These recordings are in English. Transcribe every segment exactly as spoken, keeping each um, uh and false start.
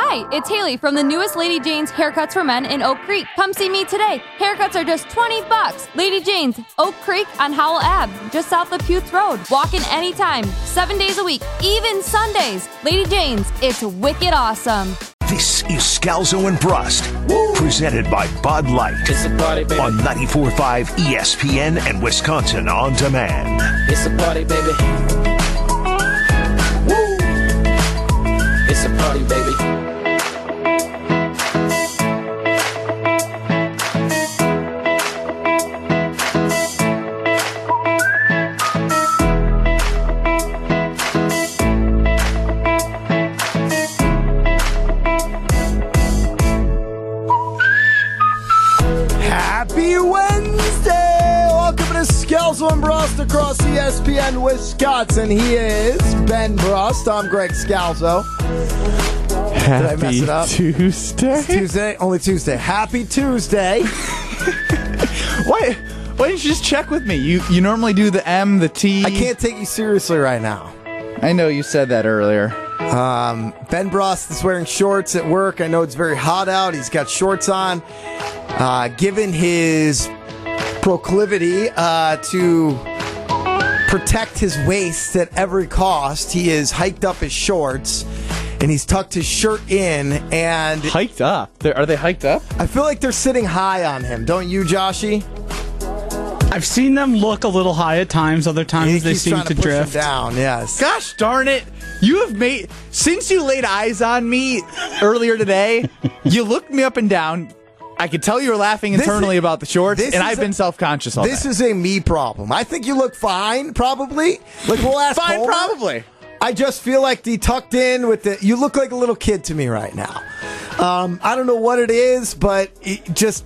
Hi, it's Haley from the newest Lady Jane's Haircuts for Men in Oak Creek. Come see me today. Haircuts are just twenty bucks. Lady Jane's, Oak Creek on Howell Ave, just south of Puth Road. Walk in anytime, seven days a week, even Sundays. Lady Jane's, it's wicked awesome. This is Scalzo and Brust, Woo! Presented by Bud Light It's a party, baby. on ninety-four point five E S P N and Wisconsin On Demand. It's a party, baby. Woo! It's a party, baby. Happy Wednesday! Welcome to Scalzo and Brust across E S P N Wisconsin. He is Ben Brust. I'm Greg Scalzo. Happy Did I mess it up? Tuesday? It's Tuesday? Only Tuesday. Happy Tuesday. Why, why didn't you just check with me? You you normally do the M, the T. I can't take you seriously right now. I know you said that earlier. Um, Ben Brust is wearing shorts at work. I know it's very hot out. He's got shorts on. Uh, given his proclivity uh, to protect his waist at every cost, he has hiked up his shorts and he's tucked his shirt in. And Hiked up? They're, are they hiked up? I feel like they're sitting high on him, don't you, Joshy? I've seen them look a little high at times. Other times He they keeps seem trying to, push him drift. down. Yes. Gosh darn it. You have made, since you laid eyes on me earlier today, you looked me up and down. I could tell you were laughing This internally is- about the shorts, this and is I've a- been self-conscious all This day. is a me problem. I think you look fine, probably. Like, we'll ask Fine, Homer. probably. I just feel like the tucked in with the. You look like a little kid to me right now. Um, I don't know what it is, but it just.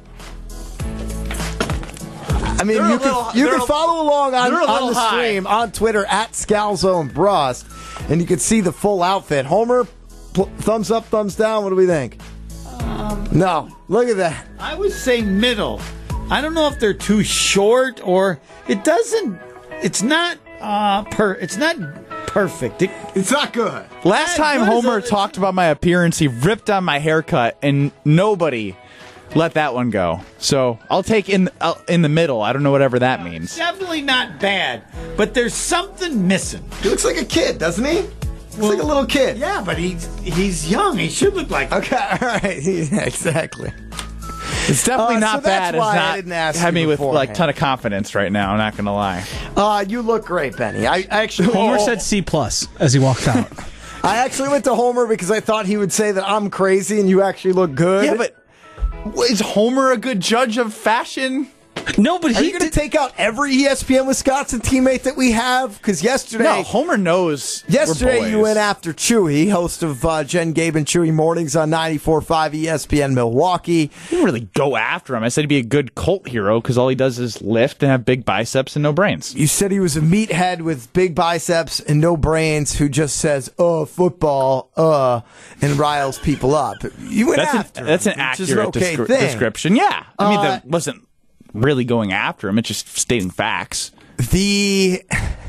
I mean, They're you a can little- you they're can a- follow along on, they're a on little the high. stream on Twitter at Scalzo and Brust, and you can see the full outfit. Homer, pl- thumbs up, thumbs down. What do we think? Um, no, look at that. I would say middle. I don't know if they're too short or it doesn't. It's not uh per. It's not perfect. It, It's not good. Last Yeah, time what is Homer that? talked about my appearance, he ripped on my haircut, and nobody let that one go. So I'll take in uh, in the middle. I don't know whatever that means. definitely not bad, but there's something missing. He looks like a kid, doesn't he? Looks like a little kid. Yeah, but he's he's young. He should look like. Okay, all right. Yeah, exactly. It's definitely Uh, not so that's bad. It's why I not didn't ask have you me with beforehand. like ton of confidence right now. I'm not gonna lie. Uh, you look great, Benny. I, I actually Homer oh, said C plus as he walked out. I actually went to Homer because I thought he would say that I'm crazy and you actually look good. Yeah, but is Homer a good judge of fashion? No, but are he you going to did, take out every E S P N Wisconsin teammate that we have? Because yesterday, No, Homer knows. we're yesterday you boys. went after Chewy, host of uh, Jen, Gabe, and Chewy Mornings on ninety-four point five E S P N Milwaukee. I didn't really go after him. I said he'd be a good cult hero because all he does is lift and have big biceps and no brains. You said he was a meathead with big biceps and no brains who just says, uh, football, uh, and riles people up. You went That's after an, that's an him, which is accurate okay descri- thing. description. Yeah, I mean Uh, that wasn't really going after him. It's just stating facts. The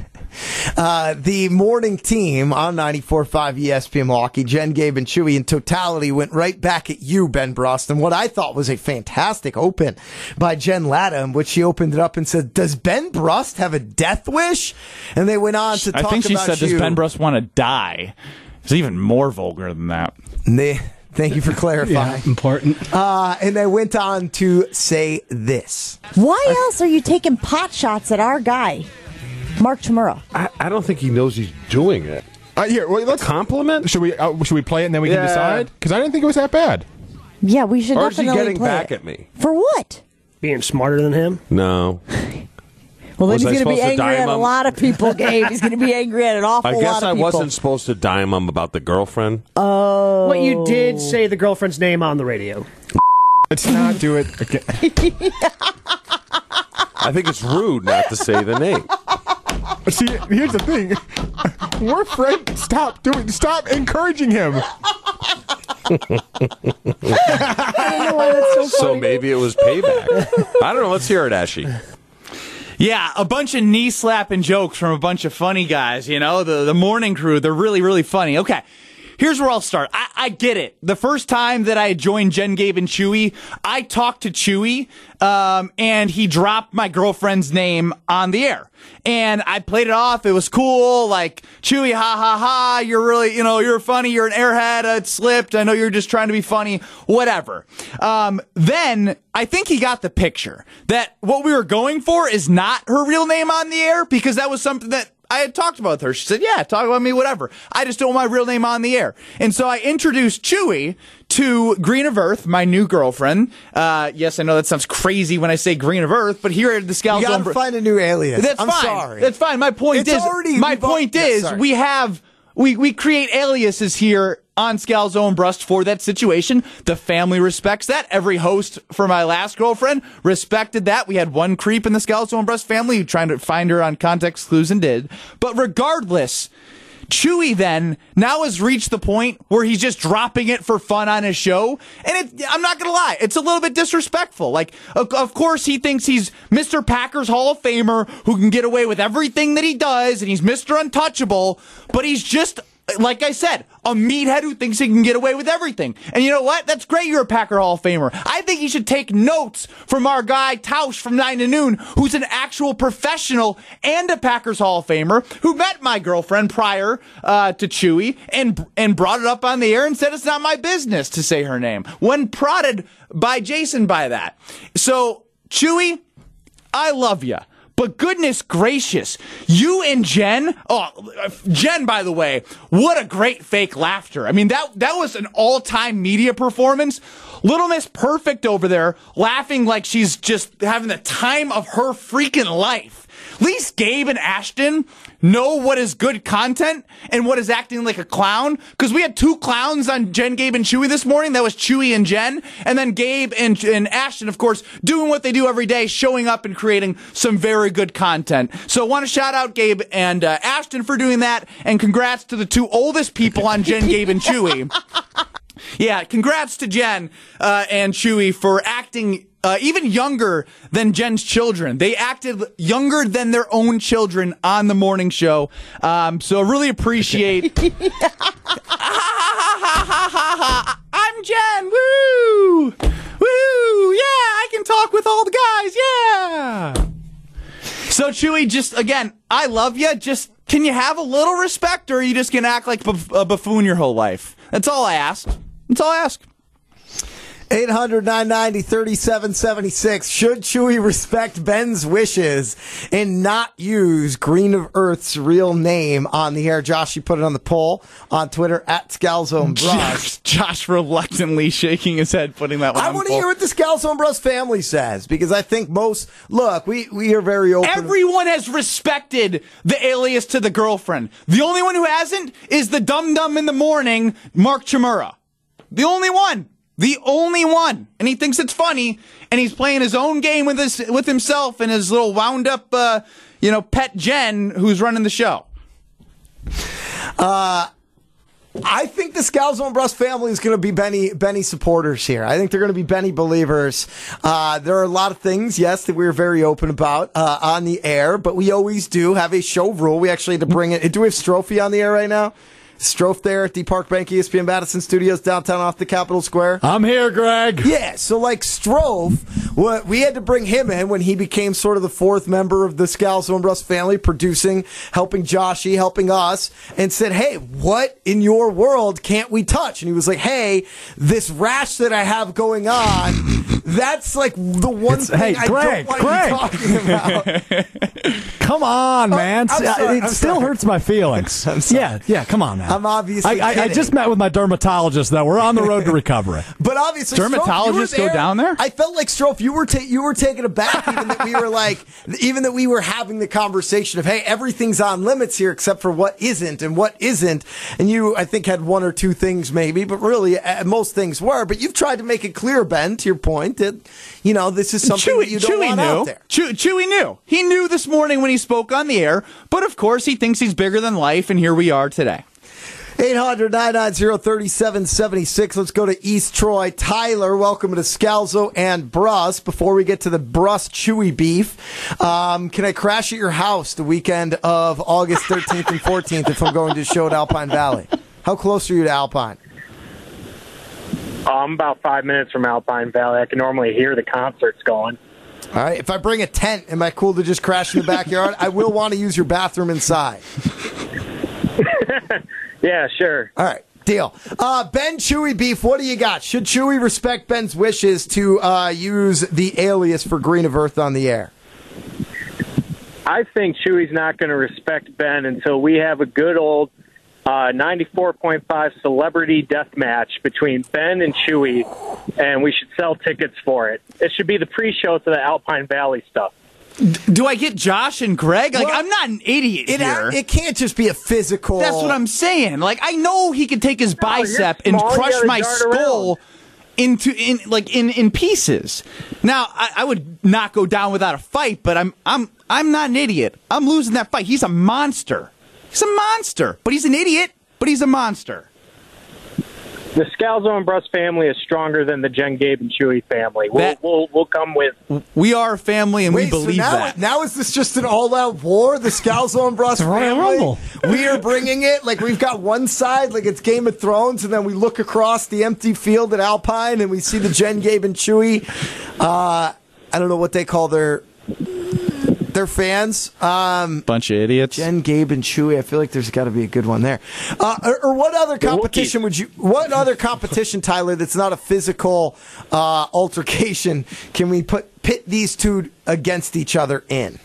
uh, the morning team on ninety-four point five E S P N Milwaukee, Jen, Gabe, and Chewy in totality went right back at you, Ben Brust, and what I thought was a fantastic open by Jen Latta, in which she opened it up and said, "Does Ben Brust have a death wish?" And they went on to I talk think she about said, you. "Does Ben Brust want to die?" It's even more vulgar than that. And they- Thank you for clarifying. yeah, important. Uh, and they went on to say this. Why else are you taking pot shots at our guy, Mark Chmura? I, I don't think he knows he's doing it. Uh, here, well, let's Compliment? Should we uh, should we play it and then we Yeah. can decide? Because I didn't think it was that bad. Yeah, we should Or is he definitely getting play back it. at me? For what? Being smarter than him? No. Well, then Was I he's going to be supposed to angry dime at a him? lot of people, Gabe. He's going to be angry at an awful I lot guess of I people. wasn't supposed to dime him about the girlfriend. Oh. Well, you did say the girlfriend's name on the radio. Let's not do it again. I think it's rude not to say the name. See, here's the thing. We're friends. Stop doing. Stop encouraging him. I don't know why that's so So funny. maybe it was payback. I don't know. Let's hear it, Ashy. Yeah, a bunch of knee slapping jokes from a bunch of funny guys, you know, the, the morning crew. They're really, really funny. Okay. here's where I'll start. I, I get it. The first time that I joined Jen, Gabe, and Chewy, I talked to Chewy, um, and he dropped my girlfriend's name on the air. And I played it off. It was cool. Like, Chewy, ha, ha, ha. You're really, you know, you're funny. You're an airhead. Uh, it slipped. I know you're just trying to be funny. Whatever. Um, then I think he got the picture that what we were going for is not her real name on the air, because that was something that I had talked about with her. She said, yeah, talk about me, whatever. I just don't want my real name on the air. And so I introduced Chewy to Green of Earth, my new girlfriend. Uh, yes, I know that sounds crazy when I say Green of Earth, but here at the Scalzo. You gotta find a new alias. That's I'm fine. sorry. That's fine. My point It's is, already- my we've al- point Yeah, is, sorry. we have, we, we create aliases here on Scalzo and Brust for that situation. The family respects that. Every host for my last girlfriend respected that. We had one creep in the Scalzo and Brust family who trying to find her on context clues and did. But regardless, Chewy then now has reached the point where he's just dropping it for fun on his show. And it, I'm not going to lie, it's a little bit disrespectful. Like, of, of course, he thinks he's Mister Packers Hall of Famer who can get away with everything that he does, and he's Mister Untouchable, but he's just, like I said, a meathead who thinks he can get away with everything. And you know what? That's great you're a Packer Hall of Famer. I think you should take notes from our guy Tausch from nine to noon, who's an actual professional and a Packers Hall of Famer, who met my girlfriend prior uh, to Chewy and, and brought it up on the air and said it's not my business to say her name, when prodded by Jason by that. So, Chewy, I love you. But goodness gracious, you and Jen, oh, Jen, by the way, what a great fake laughter. I mean, that that was an all-time media performance. Little Miss Perfect over there laughing like she's just having the time of her freaking life. At least Gabe and Ashton know what is good content and what is acting like a clown. Because we had two clowns on Jen, Gabe, and Chewy this morning. That was Chewy and Jen. And then Gabe and, and Ashton, of course, doing what they do every day, showing up and creating some very good content. So I want to shout out Gabe and uh, Ashton for doing that. And congrats to the two oldest people on Jen, Gabe, and Chewy. Yeah, congrats to Jen uh, and Chewy for acting Uh, even younger than Jen's children. They acted younger than their own children on the morning show. Um, so really appreciate. I'm Jen. Woo! Woo! Yeah, I can talk with all the guys. Yeah. So Chewy, just again, I love you. Just can you have a little respect, or are you just gonna act like a buffoon your whole life? That's all I ask. That's all I ask. eight hundred, nine ninety, thirty-seven seventy-six. Should Chewy respect Ben's wishes and not use Green of Earth's real name on the air? Josh, you put it on the poll on Twitter at Scalzo and Brush. Josh reluctantly shaking his head, putting that one I on want to poll. hear what the Scalzo and Brush family says, because I think most, look, we, we are very open. Everyone has respected the alias to the girlfriend. The only one who hasn't is the dum-dum in the morning, Mark Chimura. The only one. The only one. And he thinks it's funny, and he's playing his own game with his, with himself and his little wound up, uh, you know, pet Jen, who's running the show. Uh, I think the Scalzo and Brush family is going to be Benny Benny supporters here. I think they're going to be Benny believers. Uh, there are a lot of things, yes, that we're very open about uh, on the air, but we always do have a show rule. We actually had to bring it. Do we have Strophe on the air right now? Strofe there at the Park Bank E S P N Madison Studios downtown off the Capitol Square. I'm here, Greg. Yeah, so like Strofe, what, we had to bring him in when he became sort of the fourth member of the Scalzo and Brush family, producing, helping Joshy, helping us, and said, hey, what in your world can't we touch? And he was like, hey, this rash that I have going on, that's like the one It's, thing hey, I Greg, don't want Greg. you talking about. Come on, Oh, man. I'm sorry, it I'm still sorry. hurts my feelings. I'm sorry. Yeah, yeah, come on, man. I'm obviously I, I, I kidding. just met with my dermatologist, though. We're on the road to recovery. But obviously, Dermatologists Strofe, you were go down there? I felt like Strofe, you were ta- you were taken aback, even that we were like, even that we were having the conversation of, hey, everything's on limits here except for what isn't and what isn't. And you, I think, had one or two things maybe, but really uh, most things were. But you've tried to make it clear, Ben, to your point that you know this is something Chewy, that you don't Chewy want knew. out there. Chew, Chewy knew. He knew this morning when he spoke on the air, but of course he thinks he's bigger than life, and here we are today. eight hundred, nine nine zero, three seven seven six. Let's go to East Troy. Tyler, welcome to Scalzo and Brust. Before we get to the Brust Chewy beef, um, can I crash at your house the weekend of August thirteenth and fourteenth if I'm going to a show at Alpine Valley? How close are you to Alpine? Oh, I'm about five minutes from Alpine Valley. I can normally hear the concerts going. All right. If I bring a tent, am I cool to just crash in the backyard? I will want to use your bathroom inside. Yeah, sure. All right. Deal. Uh, Ben Chewy Beef, what do you got? Should Chewy respect Ben's wishes to uh, use the alias for Green of Earth on the air? I think Chewy's not going to respect Ben until we have a good old uh, ninety-four point five celebrity death match between Ben and Chewy, and we should sell tickets for it. It should be the pre-show to the Alpine Valley stuff. Do I get Josh and Greg? Like, Well, I'm not an idiot It, here. ha- it can't just be a physical. That's what I'm saying. Like, I know he could take his bicep and small, you crush gotta my dart skull into in like in, in pieces. Now, I, I would not go down without a fight, but I'm I'm I'm not an idiot. I'm losing that fight. He's a monster. He's a monster, but he's an idiot. But he's a monster. The Scalzo and Bruss family is stronger than the Jen, Gabe, and Chewy family. We'll, That- we'll, we'll come with... We are a family, and Wait, we believe so now, that. now is this just an all-out war? The Scalzo and Bruss The Royal family? Rumble. We are bringing it like we've got one side, like it's Game of Thrones, and then we look across the empty field at Alpine, and we see the Jen, Gabe, and Chewy. Uh, I don't know what they call their their fans. Um, Bunch of idiots. Jen, Gabe, and Chewy. I feel like there's got to be a good one there. Uh, or, or what other competition would you? What other competition, Tyler? That's not a physical uh, altercation. Can we put pit these two against each other in?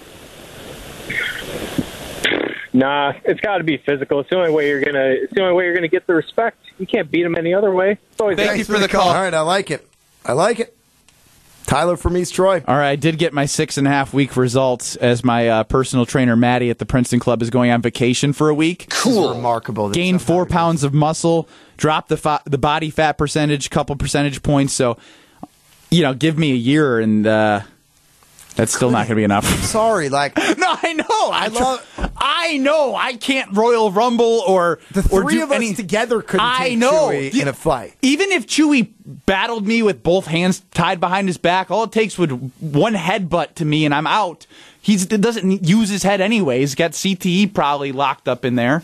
Nah, it's got to be physical. It's the only way you're gonna. It's the only way you're gonna get the respect. You can't beat them any other way. It's always Thank nice. you for the call. All right, I like it. I like it. Tyler from East Troy. All right, I did get my six and a half week results as my uh, personal trainer, Maddie, at the Princeton Club is going on vacation for a week. Cool. Remarkable. Gained four pounds of muscle, dropped the fa- the body fat percentage, couple percentage points. So, you know, give me a year and uh, that's still not going to be enough. Sorry, like no, I know. I, I love. I know. I can't Royal Rumble or The or three do of us any- together couldn't I take know. Chewy You- in a fight. Even if Chewy battled me with both hands tied behind his back, all it takes would one headbutt to me and I'm out. He doesn't use his head anyway. He's got C T E probably locked up in there.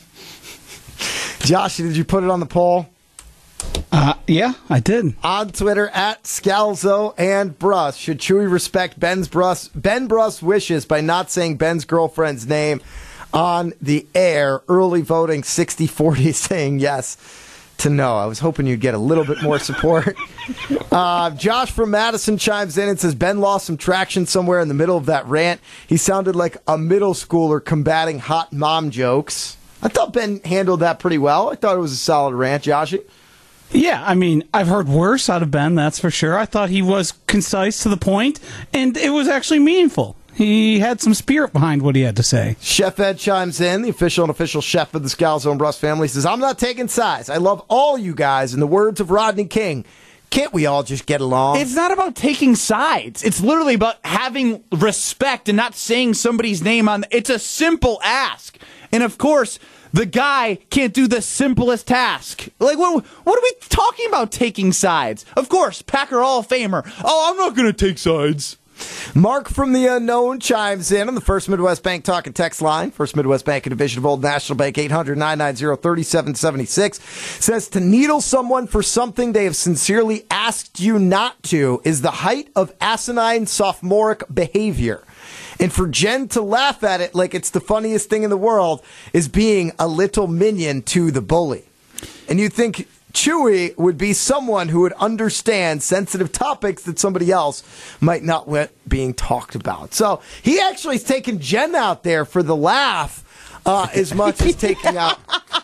Josh, did you put it on the poll? Uh, yeah, I did. On Twitter, at Scalzo and Bruss. Should Chewy respect Ben's Bruss, Ben Bruss wishes by not saying Ben's girlfriend's name on the air? Early voting, sixty forty saying yes to no. I was hoping you'd get a little bit more support. uh, Josh from Madison chimes in and says, Ben lost some traction somewhere in the middle of that rant. He sounded like a middle schooler combating hot mom jokes. I thought Ben handled that pretty well. I thought it was a solid rant, Joshy. Yeah, I mean, I've heard worse out of Ben, that's for sure. I thought he was concise to the point, and it was actually meaningful. He had some spirit behind what he had to say. Chef Ed chimes in, the official and official chef of the Scalzo and Bruss family, says, I'm not taking sides. I love all you guys. In the words of Rodney King, can't we all just get along? It's not about taking sides. It's literally about having respect and not saying somebody's name on. It's a simple ask. And of course, the guy can't do the simplest task. Like, what, what are we talking about taking sides? Of course, Packer Hall of Famer. Oh, I'm not going to take sides. Mark from the Unknown chimes in on the First Midwest Bank Talk and Text line. First Midwest Bank, a division of Old National Bank, eight hundred, nine nine zero, three seven seven six, says to needle someone for something they have sincerely asked you not to is the height of asinine sophomoric behavior. And for Jen to laugh at it like it's the funniest thing in the world is being a little minion to the bully. And you think Chewy would be someone who would understand sensitive topics that somebody else might not want being talked about. So he actually is taking Jen out there for the laugh uh, as much as taking out...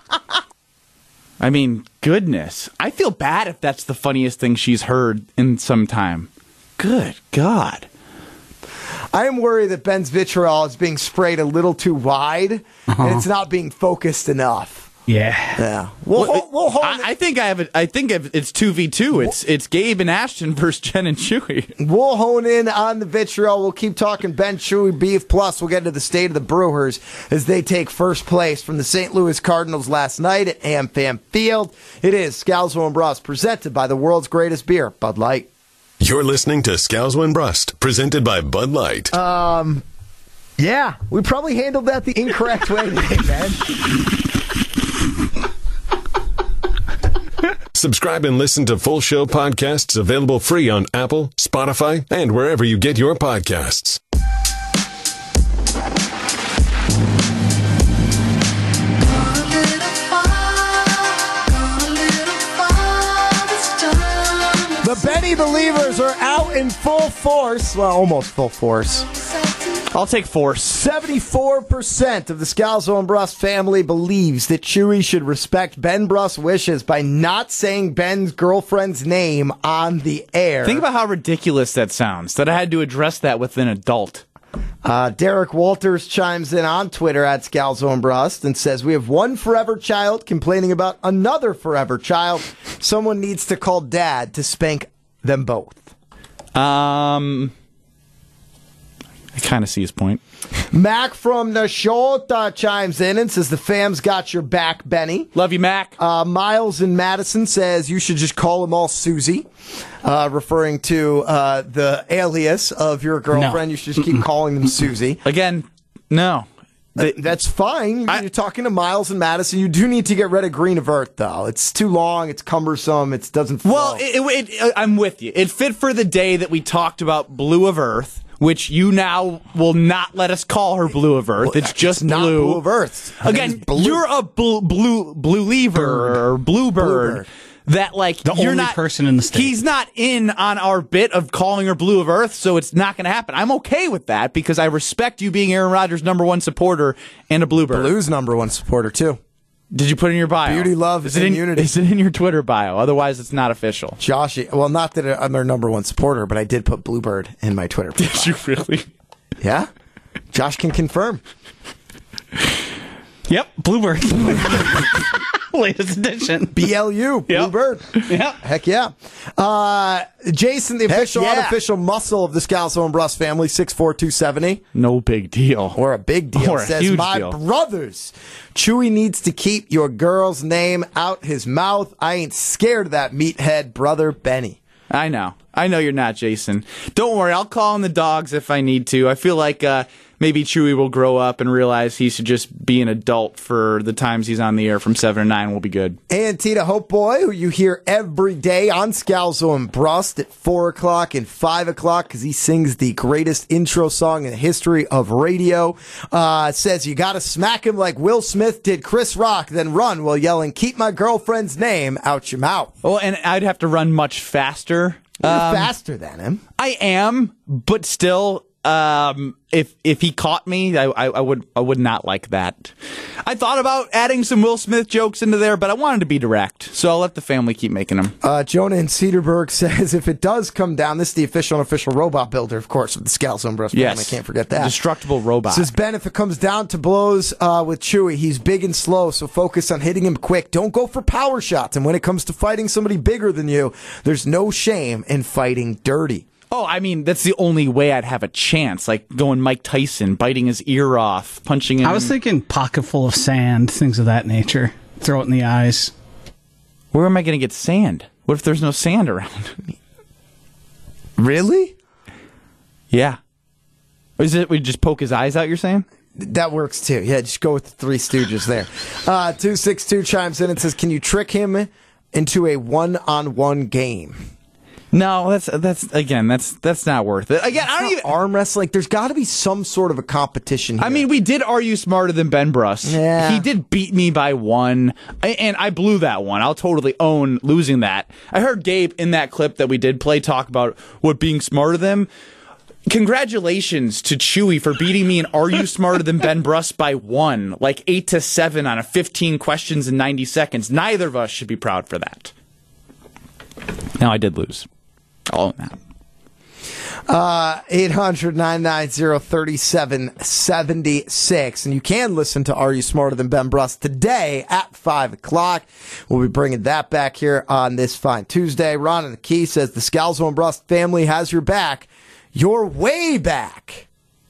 I mean, goodness. I feel bad if that's the funniest thing she's heard in some time. Good God. I am worried that Ben's vitriol is being sprayed a little too wide, uh-huh. and it's not being focused enough. Yeah, yeah. We'll, well, we'll hold I, I think I have. A, I think it's two v two. It's it's Gabe and Ashton versus Jen and Chewy. We'll hone in on the vitriol. We'll keep talking Ben Chewy Beef. Plus, we'll get into the state of the Brewers as they take first place from the Saint Louis Cardinals last night at AmFam Field. It is Scalzo and Bruss, presented by the world's greatest beer, Bud Light. You're listening to Scalzo and Brust, presented by Bud Light. Um, yeah, we probably handled that the incorrect way today, man. Subscribe and listen to full show podcasts available free on Apple, Spotify, and wherever you get your podcasts. The Benny Believers are out in full force. Well, almost full force. I'll take force. seventy-four percent of the Scalzo and Brust family believes that Chewy should respect Ben Brust's wishes by not saying Ben's girlfriend's name on the air. Think about how ridiculous that sounds, that I had to address that with an adult. Uh, Derek Walters chimes in on Twitter at Scalzo and Brust and says, we have one forever child complaining about another forever child. Someone needs to call dad to spank them both. Um... I kind of see his point. Mac from Nashota chimes in and says the fam's got your back, Benny. Love you, Mac. Uh, Miles in Madison says you should just call them all Susie, uh, referring to uh, the alias of your girlfriend. No. You should just keep calling them Susie. Again, no. Th- That's fine. I, You're talking to Miles in Madison. You do need to get rid of Green of Earth, though. It's too long. It's cumbersome. It doesn't flow. Well, it, it, it, I'm with you. It fit for the day that we talked about Blue of Earth, which you now will not let us call her Blue of Earth. It's just not Blue. Blue of Earth. Again, Blue. you're a blue, blue, blue lever or bluebird. Bluebird. That like The you're only not, person in the state. He's not in on our bit of calling her Blue of Earth, so it's not going to happen. I'm okay with that because I respect you being Aaron Rodgers' number one supporter and a bluebird. Blue's number one supporter, too. Did you put it in your bio? Beauty, love, is it and in, unity. Is it in your Twitter bio? Otherwise, it's not official. Josh, well, not that I'm their number one supporter, but I did put Bluebird in my Twitter profile. Did you really? Yeah? Josh can confirm. Yep, Bluebird. Latest edition. B L U, Bluebird. Yep. Heck yeah. Uh, Jason, the Heck official, yeah. unofficial muscle of the Scalzo and Brust family, six four two seventy. No big deal. Or a big deal. Or a says, huge my deal. brothers, Chewy needs to keep your girl's name out his mouth. I ain't scared of that meathead, brother Benny. I know. I know you're not, Jason. Don't worry. I'll call in the dogs if I need to. I feel like uh, maybe Chewy will grow up and realize he should just be an adult for the times he's on the air from seven to nine will be good. And Tita Hope Boy, who you hear every day on Scalzo and Brust at four o'clock and five o'clock because he sings the greatest intro song in the history of radio, uh, says you got to smack him like Will Smith did Chris Rock, then run while yelling, keep my girlfriend's name out your mouth. Oh, and I'd have to run much faster. You're Um, faster than him. I am, but still, um, if if he caught me, I, I, I would I would not like that. I thought about adding some Will Smith jokes into there, but I wanted to be direct, so I'll let the family keep making them. Uh, Jonah in Cedarburg says if it does come down, this is the official and official robot builder, of course, of the Scalzo and Brust family. Yes, I can't forget that. Destructible robot. Says Ben, if it comes down to blows uh, with Chewy, he's big and slow, so focus on hitting him quick. Don't go for power shots. And when it comes to fighting somebody bigger than you, there's no shame in fighting dirty. Oh, I mean, that's the only way I'd have a chance, like going Mike Tyson, biting his ear off, punching him. I was thinking pocket full of sand, things of that nature. Throw it in the eyes. Where am I going to get sand? What if there's no sand around? Really? Yeah. Is it we just poke his eyes out, you're saying? That works too. Yeah, just go with the Three Stooges there. Uh, two six two chimes in and says, can you trick him into a one-on-one game? No, that's that's again, that's that's not worth it. Again, I don't even arm wrestling. There's got to be some sort of a competition here. I mean, we did Are You Smarter Than Ben Brust? Yeah. He did beat me by one, I- and I blew that one. I'll totally own losing that. I heard Gabe in that clip that we did play talk about what being smarter than. Congratulations to Chewy for beating me in Are You Smarter Than Ben Brust by one, like eight to seven on a fifteen questions in ninety seconds. Neither of us should be proud for that. Now I did lose. I'll own that. Uh, eight hundred, nine nine zero, three seven seven six. And you can listen to Are You Smarter Than Ben Brust today at five o'clock. We'll be bringing that back here on this fine Tuesday. Ron in the Key says the Scalzo and Brust family has your back. You're way back.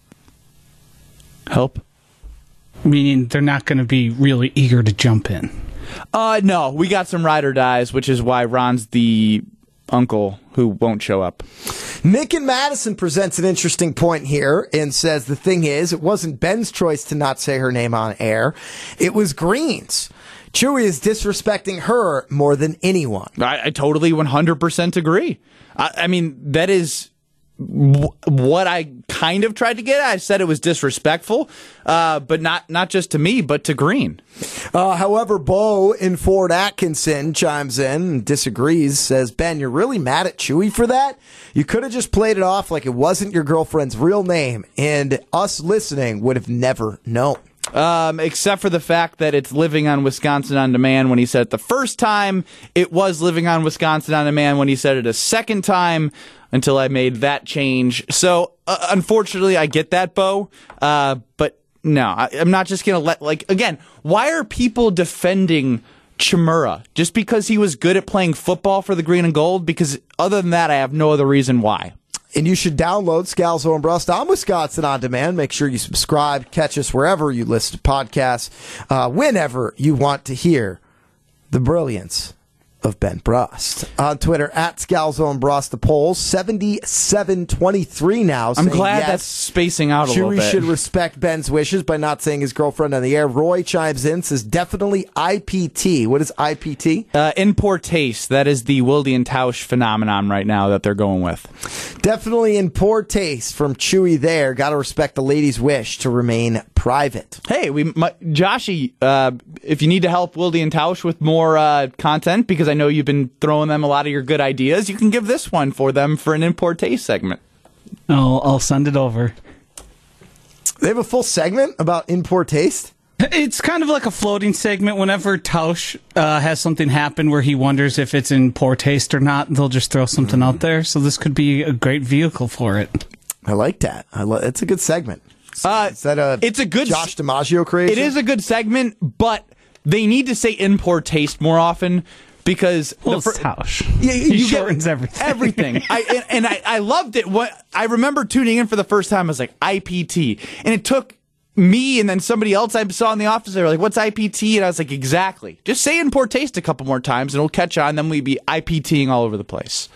Help? Meaning they're not going to be really eager to jump in. Uh, no, we got some ride or dies, which is why Ron's the uncle who won't show up. Nick in Madison presents an interesting point here and says the thing is, it wasn't Ben's choice to not say her name on air. It was Green's. Chewy is disrespecting her more than anyone. I, I totally one hundred percent agree. I, I mean, that is w- what I kind of tried to get at. I said it was disrespectful, uh, but not, not just to me, but to Green. Uh, however, Bo in Fort Atkinson chimes in and disagrees, says, Ben, you're really mad at Chewy for that? You could have just played it off like it wasn't your girlfriend's real name, and us listening would have never known. Um, except for the fact that it's Living on Wisconsin on Demand when he said it the first time. It was Living on Wisconsin on Demand when he said it a second time until I made that change. So, uh, unfortunately, I get that, Bo. Uh, but no, I, I'm not just going to let, like, again, why are people defending Chimura? Just because he was good at playing football for the Green and Gold? Because other than that, I have no other reason why. And you should download Scalzo and Brust on Wisconsin On Demand. Make sure you subscribe. Catch us wherever you listen to podcasts. Uh, whenever you want to hear the brilliance of Ben Brust. On Twitter, at Scalzo and Brust. The polls, seventy-seven twenty-three now. I'm glad yes, that's spacing out a little bit. Chewy should respect Ben's wishes by not saying his girlfriend on the air. Roy chimes in, says definitely I P T. What is I P T? Uh, in poor taste. That is the Wilde and Tausch phenomenon right now that they're going with. Definitely in poor taste from Chewy there. Got to respect the lady's wish to remain private. Hey, we, my, Joshy, uh, if you need to help Wilde and Tausch with more uh, content, because I know you've been throwing them a lot of your good ideas, you can give this one for them for an in poor taste segment. I'll, I'll send it over. They have a full segment about in poor taste? It's kind of like a floating segment. Whenever Tausch uh, has something happen where he wonders if it's in poor taste or not, they'll just throw something out there. So this could be a great vehicle for it. I like that. I lo- it's a good segment. Uh, is that a it's a good Josh DiMaggio creation? It is a good segment, but they need to say in poor taste more often. Because well, the it's Tausch. Yeah, he you shortens get everything. Everything. I, and and I, I loved it. What I remember tuning in for the first time, I was like, I P T. And it took me and then somebody else I saw in the office, they were like, what's I P T? And I was like, exactly. Just say in poor taste a couple more times and it'll catch on. Then we'd be IPTing all over the place.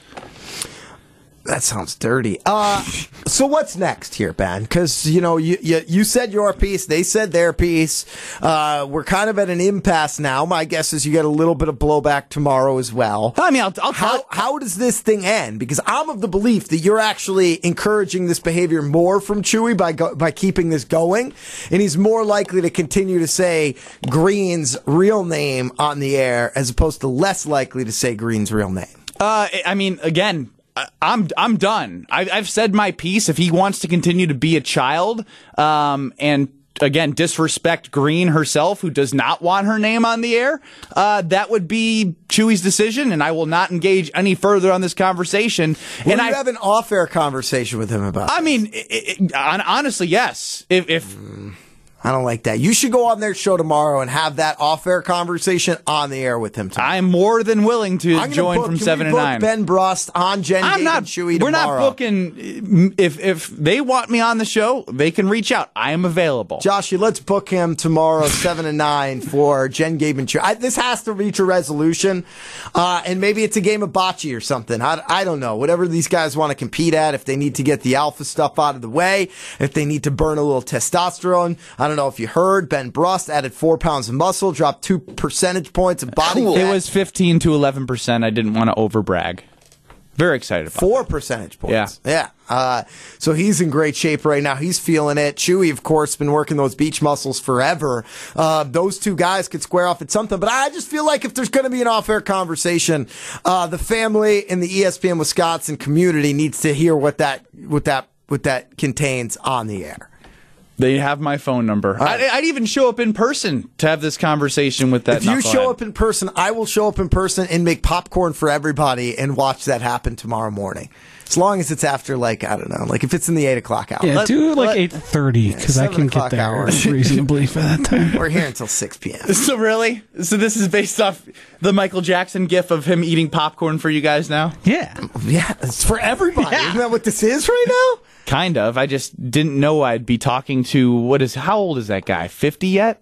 That sounds dirty. Uh, so what's next here, Ben? Because, you know, you, you you said your piece, they said their piece. Uh, we're kind of at an impasse now. My guess is you get a little bit of blowback tomorrow as well. I mean, I'll, I'll how, how does this thing end? Because I'm of the belief that you're actually encouraging this behavior more from Chewy by go, by keeping this going. And he's more likely to continue to say Green's real name on the air as opposed to less likely to say Green's real name. Uh, I mean, again, I'm I'm done. I, I've said my piece. If he wants to continue to be a child, um, and again disrespect Green herself, who does not want her name on the air, uh, that would be Chewy's decision, and I will not engage any further on this conversation. Will and you I have an off-air conversation with him about? I this? mean, it, it, honestly, yes. If. if mm. I don't like that. You should go on their show tomorrow and have that off-air conversation on the air with him tomorrow. I'm more than willing to join book, from can seven we to book nine. Ben Brust on Jen I'm Gate not. and Chewy We're tomorrow. not booking. If if they want me on the show, they can reach out. I am available. Joshy, let's book him tomorrow, seven to nine for Jen Gabe and Chewy. I, this has to reach a resolution, uh, and maybe it's a game of bocce or something. I, I don't know. Whatever these guys want to compete at, if they need to get the alpha stuff out of the way, if they need to burn a little testosterone. I don't know if you heard. Ben Brust added four pounds of muscle, dropped two percentage points of body fat. It was fifteen to eleven percent. I didn't want to overbrag. Very excited about Four that. percentage points. Yeah. Yeah. Uh, so he's in great shape right now. He's feeling it. Chewy, of course, been working those beach muscles forever. Uh, those two guys could square off at something, but I just feel like if there's going to be an off-air conversation, uh, the family in the E S P N Wisconsin community needs to hear what that, what that, what that contains on the air. They have my phone number. Right. I'd, I'd even show up in person to have this conversation with that. If you knucklehead. show up in person, I will show up in person and make popcorn for everybody and watch that happen tomorrow morning. As long as it's after, like, I don't know, like if it's in the eight o'clock hour. Yeah, let, do like let, eight thirty because yeah, I can get there hour. reasonably for that time. We're here until six p.m. So really? So this is based off the Michael Jackson gif of him eating popcorn for you guys now? Yeah. Yeah, it's for everybody. Yeah. Isn't that what this is right now? Kind of. I just didn't know I'd be talking to, what is, how old is that guy? fifty yet?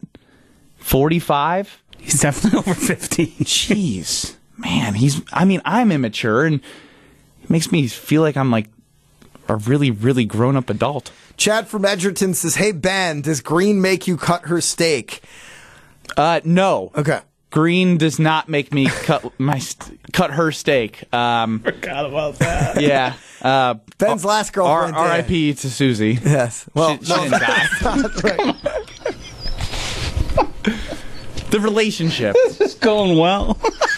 forty-five? He's definitely over fifty. Jeez. Man, he's, I mean, I'm immature and it makes me feel like I'm like a really, really grown up adult. Chad from Edgerton says, hey, Ben, does Green make you cut her steak? Uh, no. Okay. green does not make me cut my st- cut her steak. Um, Forgot about that. Yeah. Uh, Ben's last girlfriend. R I P to Susie. Yes. Well, she, she didn't die. That's right. The relationship. This is going well.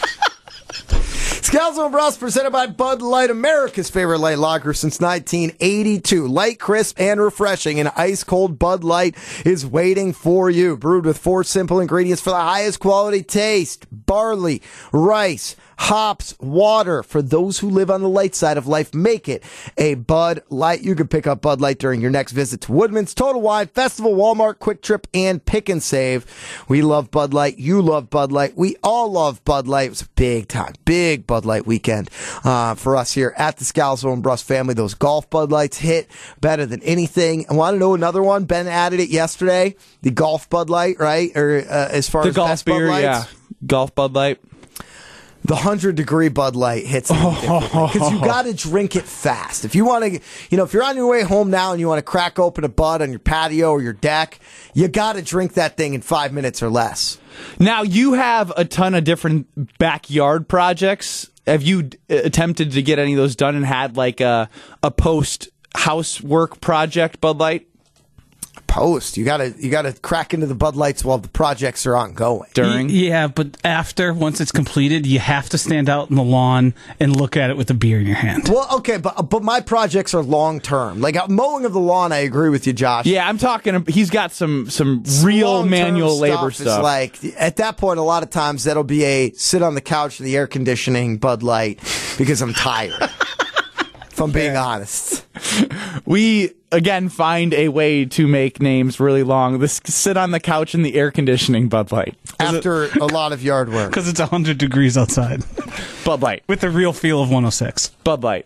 Scalzo and Brust presented by Bud Light, America's favorite light lager since nineteen eighty-two. Light, crisp, and refreshing. An ice-cold Bud Light is waiting for you. Brewed with four simple ingredients for the highest quality taste. Barley, rice, hops, water. For those who live on the light side of life, make it a Bud Light. You can pick up Bud Light during your next visit to Woodman's, Total Wine, Festival, Walmart, Quick Trip, and Pick and Save. We love Bud Light. You love Bud Light. We all love Bud Light. It was a big time, big Bud Light weekend uh, for us here at the Scalzo and Brust family. Those golf Bud Lights hit better than anything. I want to know another one. Ben added it yesterday. The golf Bud Light, right? Or uh, as far The as golf best beer, Bud Lights. yeah. Golf Bud Light. The hundred degree Bud Light hits because you got to drink it fast. If you want to, you know, if you're on your way home now and you want to crack open a Bud on your patio or your deck, you got to drink that thing in five minutes or less. Now, you have a ton of different backyard projects. Have you d- attempted to get any of those done and had like a a post housework project Bud Light? Post. You gotta you gotta crack into the Bud Lights while the projects are ongoing. During? Y- yeah, but after, once it's completed, you have to stand out in the lawn and look at it with a beer in your hand. Well, okay, but but my projects are long term. Like uh, mowing of the lawn, I agree with you, Josh. Yeah, I'm talking. He's got some some real Long-term manual labor stuff. stuff. It's like at that point, a lot of times that'll be a sit on the couch in the air conditioning Bud Light because I'm tired. If I'm being honest. We, again, find a way to make names really long. This sit on the couch in the air conditioning Bud Light. After a lot of yard work. Because it's one hundred degrees outside. Bud Light. With the real feel of one oh six. Bud Light.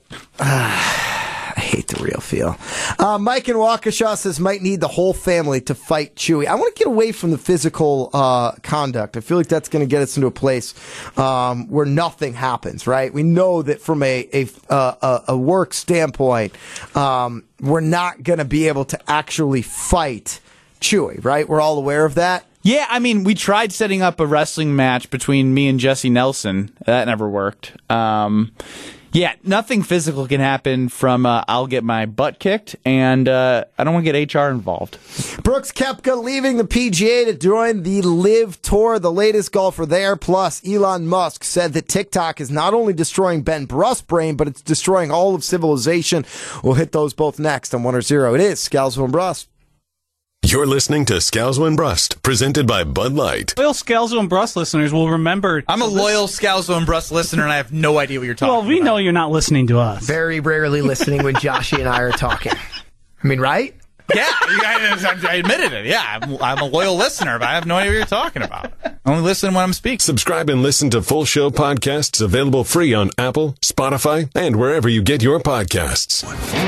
I hate the real feel. Uh, Mike in Waukesha says might need the whole family to fight Chewy. I want to get away from the physical uh, conduct. I feel like that's going to get us into a place um, where nothing happens, right? We know that from a a, uh, a work standpoint, um, we're not going to be able to actually fight Chewy, right? We're all aware of that. Yeah, I mean, we tried setting up a wrestling match between me and Jesse Nelson. That never worked. Um, yeah, nothing physical can happen from uh, I'll get my butt kicked, and uh, I don't want to get H R involved. Brooks Koepka leaving the P G A to join the Live Tour, the latest golfer there. Plus, Elon Musk said that TikTok is not only destroying Ben Brust's brain, but it's destroying all of civilization. We'll hit those both next on one or zero. It is Scalzo and Brust. You're listening to Scalzo and Brust, presented by Bud Light. Loyal Scalzo and Brust listeners will remember... I'm a loyal Scalzo and Brust listener, and I have no idea what you're talking about. Well, we know you're not listening to us. Very rarely listening when Joshy and I are talking. I mean, right? Yeah, I, I admitted it. Yeah, I'm, I'm a loyal listener, but I have no idea what you're talking about. I only listen when I'm speaking. Subscribe and listen to full show podcasts available free on Apple, Spotify, and wherever you get your podcasts.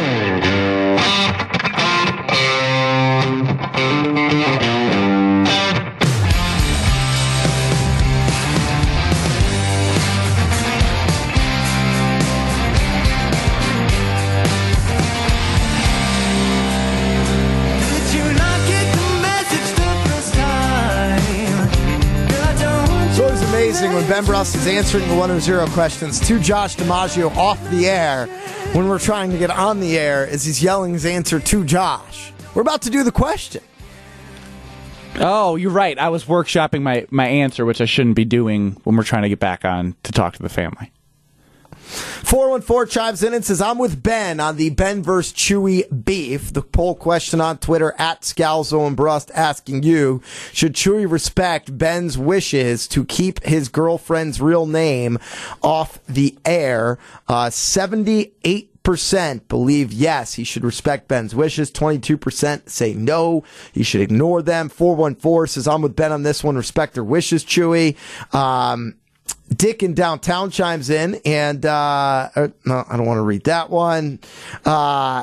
When Ben Brust is answering the one or zero questions to Josh DiMaggio off the air when we're trying to get on the air as he's yelling his answer to Josh. We're about to do the question. Oh, you're right. I was workshopping my, my answer, which I shouldn't be doing when we're trying to get back on to talk to the family. four one four chimes in and says, I'm with Ben on the Ben versus Chewy beef. The poll question on Twitter at Scalzo and Brust asking you, should Chewy respect Ben's wishes to keep his girlfriend's real name off the air? Uh, seventy-eight percent believe yes, he should respect Ben's wishes. twenty-two percent say no, he should ignore them. four one four says, I'm with Ben on this one. Respect their wishes, Chewy. Um, Dick in downtown chimes in, and uh, uh, no, I don't want to read that one. Uh,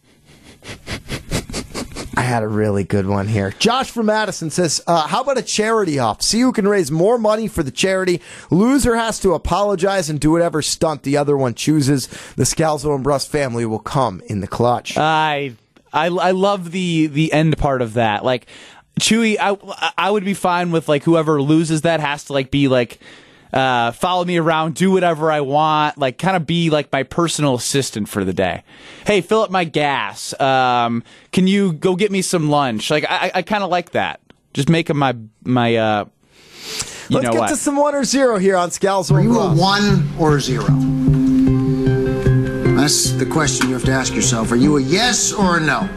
I had a really good one here. Josh from Madison says, uh, how about a charity off? See who can raise more money for the charity. Loser has to apologize and do whatever stunt the other one chooses. The Scalzo and Brust family will come in the clutch. I I, I love the, the end part of that. Like, Chewy, I, I would be fine with like whoever loses that has to like be like uh, follow me around, do whatever I want, like kind of be like my personal assistant for the day. Hey, fill up my gas. Um, can you go get me some lunch? Like I, I kind of like that. Just make him my my. Uh, you Let's know get what? to some one or zero here on Scalzo. Are you a one or a zero? That's the question you have to ask yourself. Are you a yes or a no?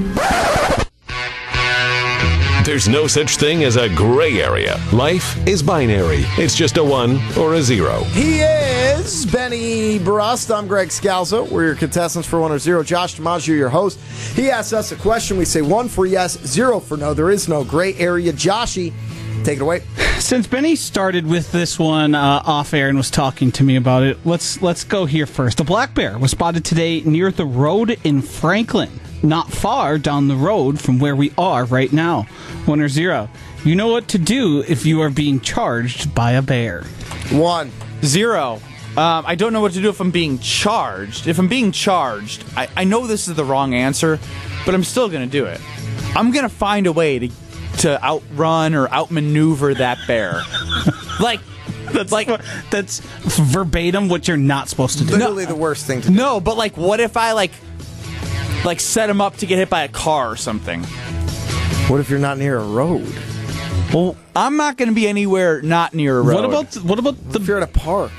There's no such thing as a gray area. Life is binary. It's just a one or a zero. He is Benny Brust. I'm Greg Scalzo. We're your contestants for one or zero. Josh DiMaggio, your host. He asks us a question. We say one for yes, zero for no. There is no gray area. Joshy, take it away. Since Benny started with this one uh, off air and was talking to me about it, let's let's go here first. The black bear was spotted today near the road in Franklin, not far down the road from where we are right now. One or zero. You know what to do if you are being charged by a bear. One. Zero. Um, I don't know what to do if I'm being charged. If I'm being charged, I, I know this is the wrong answer, but I'm still going to do it. I'm going to find a way to to outrun or outmaneuver that bear. like, that's like that's verbatim what you're not supposed to do. Literally the worst thing to do. No, but like, what if I like, like set him up to get hit by a car or something? What if you're not near a road? Well, I'm not going to be anywhere not near a road. What about what about the? If you're at a park,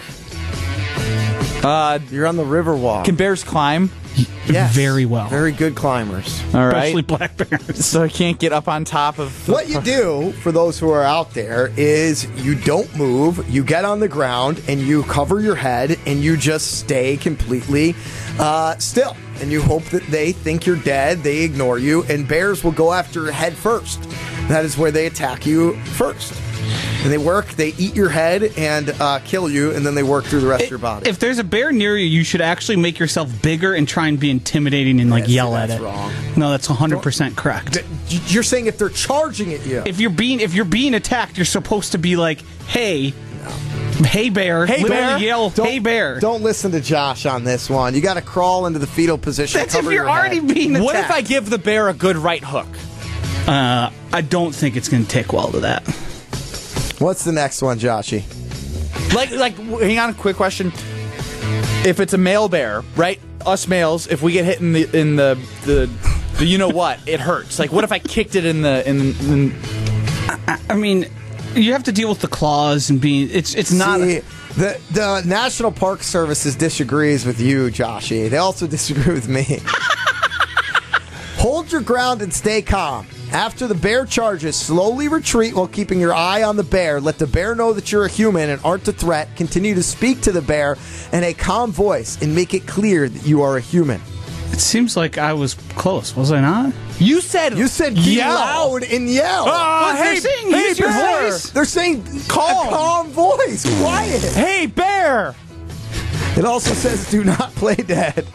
uh, you're on the Riverwalk. Can bears climb? Yes, very well. Very good climbers. All right. Especially black bears. So I can't get up on top of... What you do, for those who are out there, is you don't move, you get on the ground, and you cover your head, and you just stay completely uh, still. And you hope that they think you're dead, they ignore you, and bears will go after your head first. That is where they attack you first. And they work, they eat your head and uh, kill you, and then they work through the rest it, of your body. If there's a bear near you, you should actually make yourself bigger and try and be intimidating and like yeah, yell see, at that's it. Wrong. No, that's one hundred percent correct. You're saying if they're charging at you. If you're being if you're being attacked, you're supposed to be like, "Hey, no. hey bear, hey literally bear, yell, don't, hey bear." Don't listen to Josh on this one. You got to crawl into the fetal position. That's cover if you're your already head. being attacked. What if I give the bear a good right hook? Uh, I don't think it's going to take well to that. What's the next one, Joshy? Like, like, hang on, a quick question. If it's a male bear, right? Us males, if we get hit in the in the the, the you know what, it hurts. Like, what if I kicked it in the in? in I, I mean, you have to deal with the claws and being. It's it's not. See, the the National Park Services disagrees with you, Joshy. They also disagree with me. Hold your ground and stay calm. After the bear charges, slowly retreat while keeping your eye on the bear. Let the bear know that you're a human and aren't a threat. Continue to speak to the bear in a calm voice and make it clear that you are a human. It seems like I was close, was I not? You said you said be yell. loud and yell. Uh, well, hey, they're saying hey, use your bear. voice. They're saying calm, a calm voice, quiet. Hey, bear. It also says do not play dead.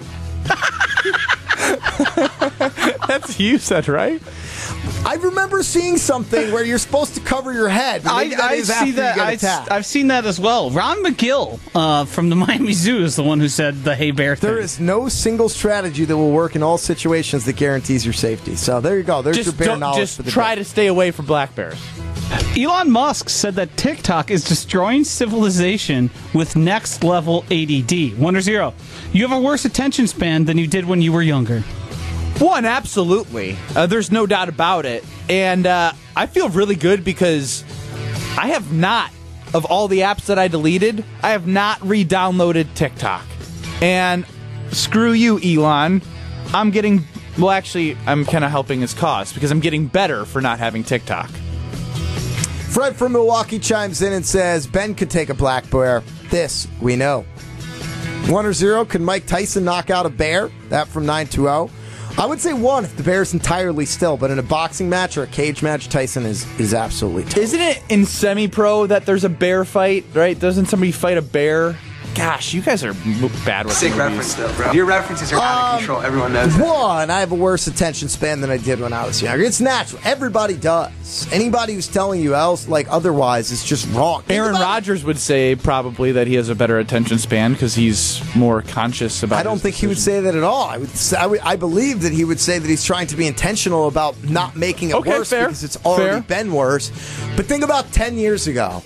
That's you said, right? I remember seeing something where you're supposed to cover your head. I, that I is see after that. you get I, attacked. I've seen that as well. Ron McGill uh, from the Miami Zoo is the one who said the hey bear thing. There is no single strategy that will work in all situations that guarantees your safety. So there you go. There's Just your bear don't, knowledge just for the try day. to stay away from black bears. Elon Musk said that TikTok is destroying civilization with next level A D D. One or zero. You have a worse attention span than you did when you were younger. One, absolutely. Uh, there's no doubt about it. And uh, I feel really good because I have not, of all the apps that I deleted, I have not re-downloaded TikTok. And screw you, Elon. I'm getting, well, actually, I'm kind of helping his cause because I'm getting better for not having TikTok. Fred from Milwaukee chimes in and says, Ben could take a black bear. This we know. One or zero, can Mike Tyson knock out a bear? That from nine two oh. I would say one if the bear's entirely still, but in a boxing match or a cage match, Tyson is, is absolutely tough. Isn't it in semi-pro that there's a bear fight, right? Doesn't somebody fight a bear? gosh, you guys are m- bad with Sick movies. reference, though, bro. Your references are out of control. Everyone knows that. One, I have a worse attention span than I did when I was younger. It's natural. Everybody does. Anybody who's telling you else, like otherwise, is just wrong. Aaron Rodgers would say probably that he has a better attention span because he's more conscious about. I don't his think he would say that at all. I would, say, I would. I believe that he would say that he's trying to be intentional about not making it Okay, worse fair. because it's already Fair. been worse. But think about ten years ago.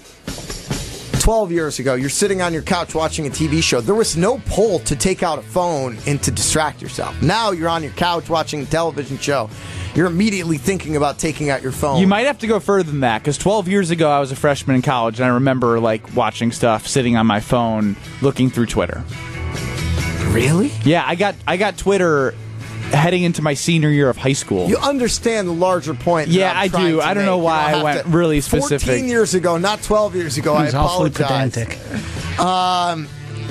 twelve years ago, you're sitting on your couch watching a T V show. There was no pull to take out a phone and to distract yourself. Now you're on your couch watching a television show. You're immediately thinking about taking out your phone. You might have to go further than that because twelve years ago I was a freshman in college and I remember like watching stuff, sitting on my phone, looking through Twitter. Really? Yeah, I got I got Twitter heading into my senior year of high school. You understand the larger point. that Yeah, I'm I trying do. to I don't know make. You why I have went to- really specific. fourteen years ago, not twelve years ago. I He's awfully apologize. pedantic. Um,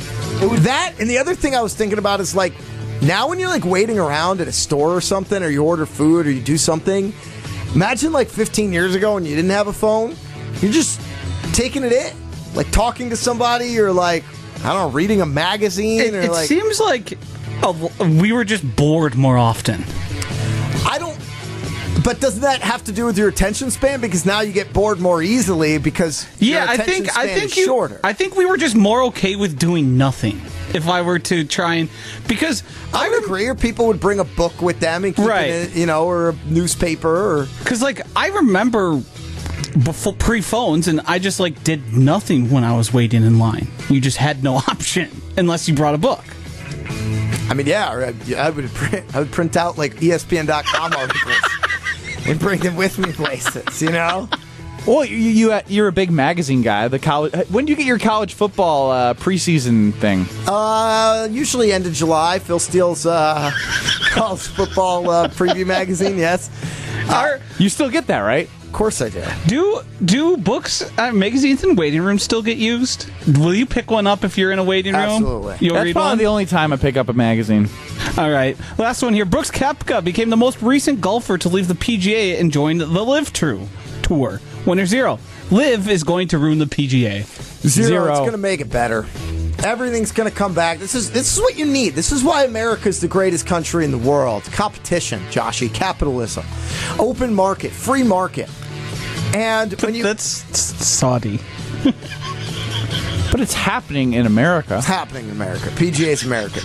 that and the other thing I was thinking about is like now when you're like waiting around at a store or something, or you order food or you do something. Imagine like fifteen years ago when you didn't have a phone. You're just taking it in, like talking to somebody, or like I don't know, reading a magazine. It, or it like, seems like uh, we were just bored more often. I don't. But doesn't that have to do with your attention span? Because now you get bored more easily because Yeah, your I attention think I span think is you, shorter. I think we were just more okay with doing nothing. If I were to try and because I would agree, or people would bring a book with them and keep Right. it, you know, or a newspaper, or because like I remember before pre-phones, and I just like did nothing when I was waiting in line. You just had no option unless you brought a book. I mean, yeah, or I, I would print, I would print out like E S P N dot com articles and bring them with me places, you know. Well, you, you you're a big magazine guy. The college. When do you get your college football uh, preseason thing? Uh, usually end of July. Phil Steele's uh, college football uh, preview magazine. Yes, Are, you still get that, right? Of course I do. Do do books, uh, magazines, and waiting rooms still get used? Will you pick one up if you're in a waiting room? Absolutely. You'll That's read probably one? the only time I pick up a magazine. All right. Last one here. Brooks Koepka became the most recent golfer to leave the P G A and join the Live True Tour. Winner zero. Live is going to ruin the P G A. Zero. Zero. It's going to make it better. Everything's going to come back. This is this is what you need. This is why America's the greatest country in the world. Competition, Joshy, capitalism, open market, free market. And when you That's Saudi. But it's happening in America. It's happening in America. P G A is American.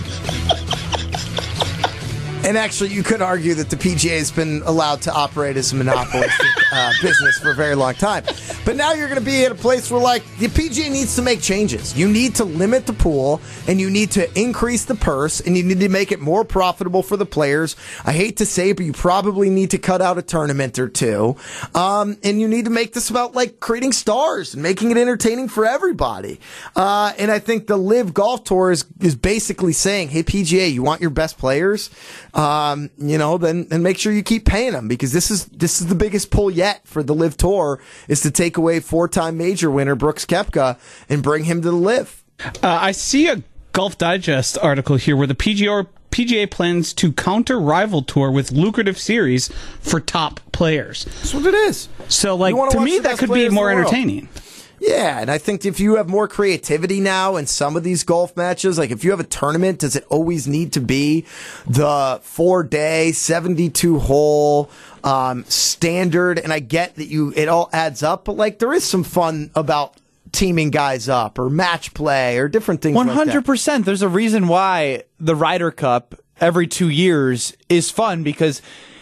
And actually, you could argue that the P G A has been allowed to operate as a monopolistic uh, business for a very long time. But now you're going to be at a place where, like, the P G A needs to make changes. You need to limit the pool, and you need to increase the purse, and you need to make it more profitable for the players. I hate to say it, but you probably need to cut out a tournament or two. Um, and you need to make this about, like, creating stars and making it entertaining for everybody. Uh, and I think the Live Golf Tour is, is basically saying, hey, P G A, you want your best players? Um, you know, then, then make sure you keep paying them, because this is, this is the biggest pull yet for the Live Tour, is to take away four-time major winner Brooks Koepka and bring him to the Live. Uh, I see a Golf Digest article here where the P G A, P G A plans to counter rival tour with lucrative series for top players. That's what it is. So, like, You wanna to watch me, the that best could be players in more the world. entertaining. Yeah, and I think if you have more creativity now in some of these golf matches, like if you have a tournament, does it always need to be the four-day, seventy-two hole um, standard? And I get that you it all adds up, but like there is some fun about teaming guys up or match play or different things One like hundred that. percent. There's a reason why the Ryder Cup every two years is fun, because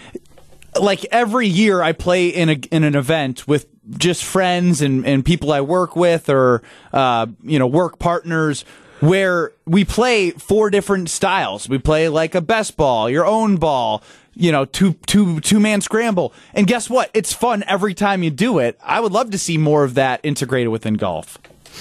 like every year I play in a in an event with just friends and, and people I work with, or uh, you know, work partners, where we play four different styles. We play like a best ball, your own ball, you know, two two two man scramble. And guess what? It's fun every time you do it. I would love to see more of that integrated within golf.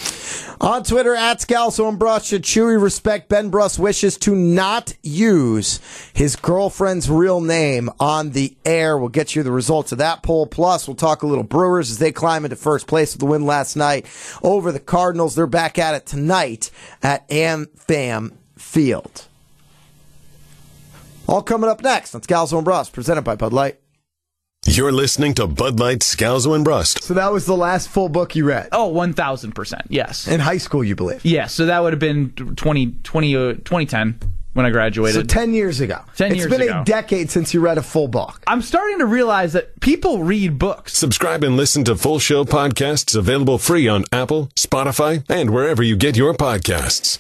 On Twitter, at Scalzo and Bruss, should Chewy respect Ben Bruss' wishes to not use his girlfriend's real name on the air? We'll get you the results of that poll. Plus, we'll talk a little Brewers as they climb into first place with the win last night over the Cardinals. They're back at it tonight at AmFam Field. All coming up next on Scalzo and Bruss, presented by Bud Light. You're listening to Bud Light, Scalzo, and Brust. So that was the last full book you read? Oh, one thousand percent, yes. In high school, you believe? Yes, so that would have been twenty, twenty, uh, twenty ten when I graduated. So ten years ago. ten it's years been ago. a decade since you read a full book. I'm starting to realize that people read books. Subscribe and listen to full show podcasts available free on Apple, Spotify, and wherever you get your podcasts.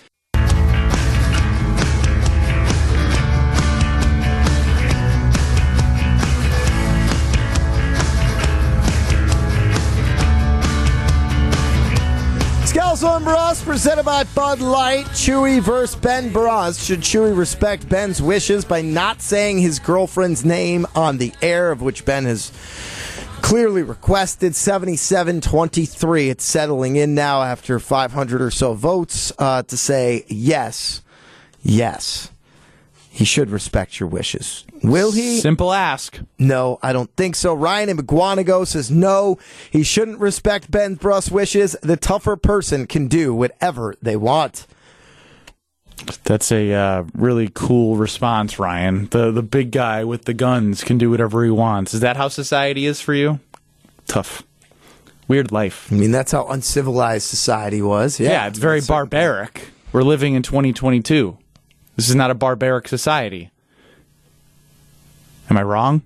Scalzo and Brust, presented by Bud Light. Chewy versus Ben Brust. Should Chewy respect Ben's wishes by not saying his girlfriend's name on the air, of which Ben has clearly requested? Seventy-seven twenty-three. It's settling in now after five hundred or so votes uh, to say yes, yes. He should respect your wishes. Will he? Simple ask. No, I don't think so. Ryan in McGuanago says no, he shouldn't respect Ben Brust's wishes. The tougher person can do whatever they want. That's a uh, really cool response, Ryan. The the big guy with the guns can do whatever he wants. Is that how society is for you? Tough. Weird life. I mean, that's how uncivilized society was. Yeah, yeah it's very barbaric. We're living in twenty twenty-two. This is not a barbaric society. Am I wrong?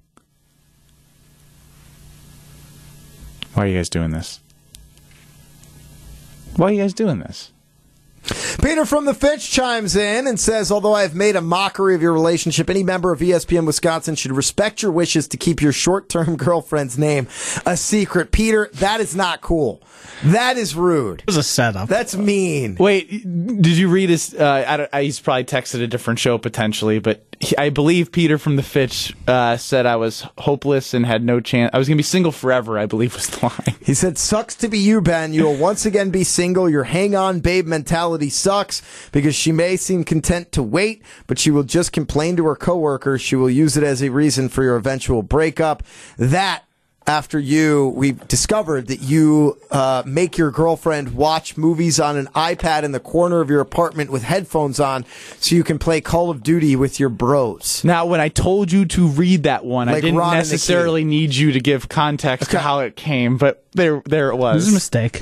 Why are you guys doing this? Why are you guys doing this? Peter from the Fitch chimes in and says, although I have made a mockery of your relationship, any member of E S P N Wisconsin should respect your wishes to keep your short-term girlfriend's name a secret. Peter, that is not cool. That is rude. It was a setup. That's mean. Wait, did you read his, uh, I don't, I, he's probably texted a different show potentially, but he, I believe Peter from the Fitch uh, said I was hopeless and had no chance. I was going to be single forever, I believe was the line. He said, sucks to be you, Ben. You will once again be single. Your hang-on babe mentality sucks because she may seem content to wait, but she will just complain to her coworkers. She will use it as a reason for your eventual breakup. That, after you, we discovered that you uh, make your girlfriend watch movies on an iPad in the corner of your apartment with headphones on so you can play Call of Duty with your bros. Now, when I told you to read that one, Like I didn't Ron and necessarily need you to give context Okay. to how it came, but there, there it was. It was a mistake.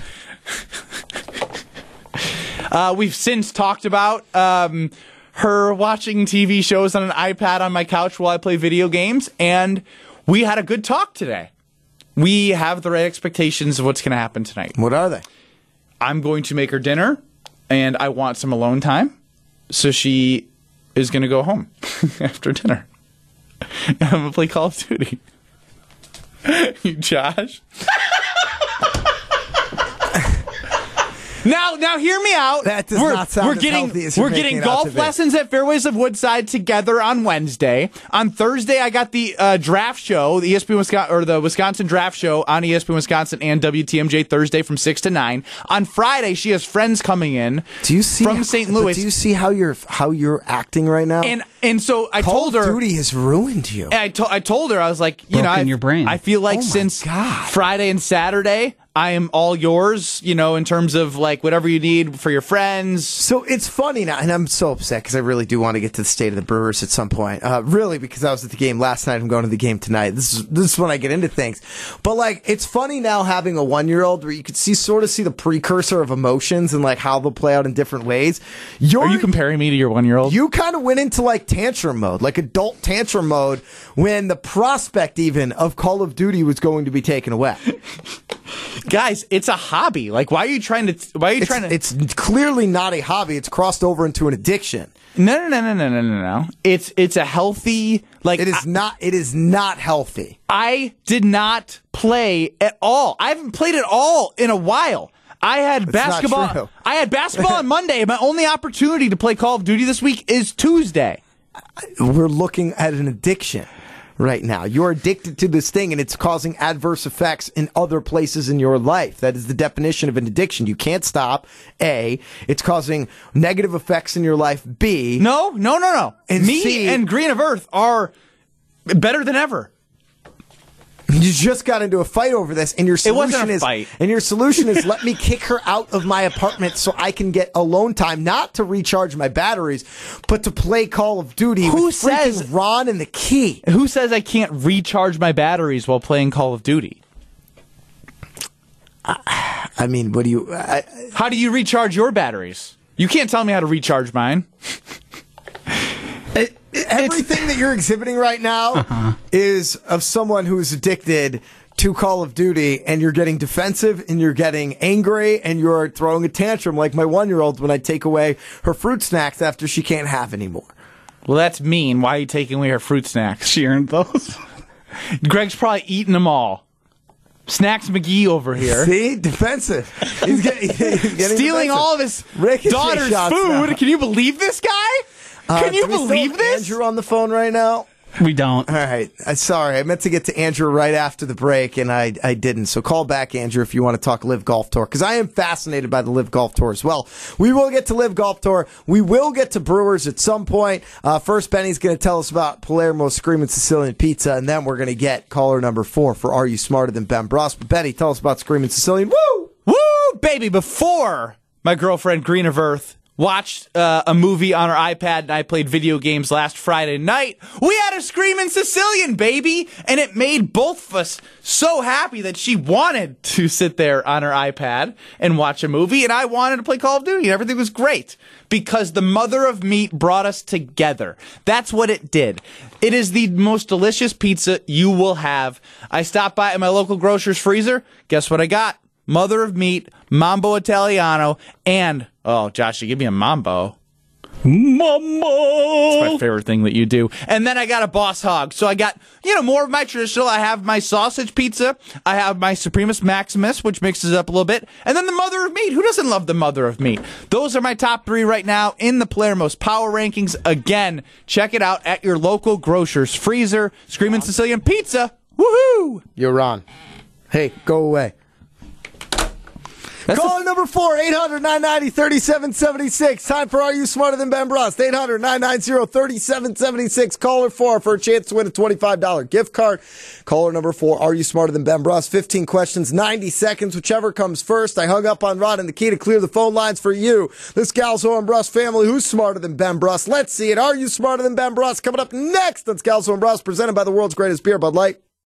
Uh, we've since talked about um, her watching T V shows on an iPad on my couch while I play video games, and we had a good talk today. We have the right expectations of what's going to happen tonight. What are they? I'm going to make her dinner, and I want some alone time, so she is going to go home after dinner. And I'm going to play Call of Duty. Josh? Now, now, hear me out. That does we're, not sound we're as getting, healthy as you're We're making getting it out to golf be. lessons at Fairways of Woodside together on Wednesday. On Thursday, I got the uh, draft show, the E S P N Wisconsin or the Wisconsin draft show on E S P N Wisconsin and W T M J Thursday from six to nine. On Friday, she has friends coming in. Do you see from Saint Louis? Do you see how you're how you're acting right now? And and so I Call told her of Duty has ruined you. And I, to, I told her I was like, you know, Broken I, your brain. I feel like Oh my since God. Friday and Saturday, I am all yours, you know, in terms of like whatever you need for your friends. So it's funny now, and I'm so upset because I really do want to get to the state of the Brewers at some point. Uh, really, because I was at the game last night, I'm going to the game tonight. This is this is when I get into things. But like, it's funny now having a one year old where you could see sort of see the precursor of emotions and like how they'll play out in different ways. You're, Are you comparing me to your one year old? You kind of went into like tantrum mode, like adult tantrum mode, when the prospect even of Call of Duty was going to be taken away. Guys, it's a hobby. Like, why are you trying to? Why are you It's, trying to? it's clearly not a hobby. It's crossed over into an addiction. No, no, no, no, no, no, no, no. It's it's a healthy. Like, It is I, not. It is not healthy. I did not play at all. I haven't played at all in a while. I had That's not basketball. true. I had basketball on Monday. My only opportunity to play Call of Duty this week is Tuesday. We're looking at an addiction right now. You're addicted to this thing, and it's causing adverse effects in other places in your life. That is the definition of an addiction. You can't stop. A. It's causing negative effects in your life. B. No, no, no, no. And Me C- and Green of Earth are better than ever. You just got into a fight over this, and your solution wasn't a is fight. and your solution is let me kick her out of my apartment so I can get alone time, not to recharge my batteries, but to play Call of Duty. Who with says freaking Ron and the Key? Who says I can't recharge my batteries while playing Call of Duty? I, I mean, what do you? I, How do you recharge your batteries? You can't tell me how to recharge mine. It, everything that you're exhibiting right now uh-huh. is of someone who's addicted to Call of Duty, and you're getting defensive, and you're getting angry, and you're throwing a tantrum like my one-year-old when I take away her fruit snacks after she can't have anymore. Well, that's mean. Why are you taking away her fruit snacks? She earned those. Greg's probably eating them all. Snacks McGee over here. See? Defensive. He's, get, he's getting Stealing defensive. all of his Ricochet daughter's shots food. now. Can you believe this guy? Uh, Can you do we still believe have this? Andrew on the phone right now? We don't. All right. Uh, sorry. I meant to get to Andrew right after the break, and I, I didn't. So call back, Andrew, if you want to talk Live Golf Tour, because I am fascinated by the Live Golf Tour as well. We will get to Live Golf Tour. We will get to Brewers at some point. Uh, first, Benny's going to tell us about Palermo's Screamin' Sicilian Pizza, and then we're going to get caller number four for Are You Smarter Than Ben Brust? But Benny, tell us about Screamin' Sicilian. Woo! Woo, baby. Before my girlfriend, Green of Earth, watched uh, a movie on her iPad, and I played video games last Friday night, we had a Screamin' Sicilian, baby! And it made both of us so happy that she wanted to sit there on her iPad and watch a movie, and I wanted to play Call of Duty, and everything was great. Because the mother of meat brought us together. That's what it did. It is the most delicious pizza you will have. I stopped by at my local grocer's freezer. Guess what I got? Mother of meat, Mambo Italiano, and, oh, Josh, you give me a Mambo. Mambo! It's my favorite thing that you do. And then I got a Boss Hog. So I got, you know, more of my traditional. I have my sausage pizza. I have my Supremus Maximus, which mixes it up a little bit. And then the Mother of Meat. Who doesn't love the Mother of Meat? Those are my top three right now in the Palermo's Power Rankings. Again, check it out at your local grocer's freezer. Screamin' Sicilian Pizza. Woohoo! You're on. Hey, go away. That's Caller number four, eight hundred, nine ninety, thirty-seven seventy-six. Time for Are You Smarter Than Ben Brust? eight hundred, nine ninety, thirty-seven seventy-six. Caller four for a chance to win a twenty-five dollars gift card. Caller number four, Are You Smarter Than Ben Brust? fifteen questions, ninety seconds, whichever comes first. I hung up on Rod and the Key to clear the phone lines for you. This Scalzo and Brust family, who's smarter than Ben Brust? Let's see it. Are You Smarter Than Ben Brust? Coming up next on Scalzo and Brust, presented by the world's greatest beer, Bud Light.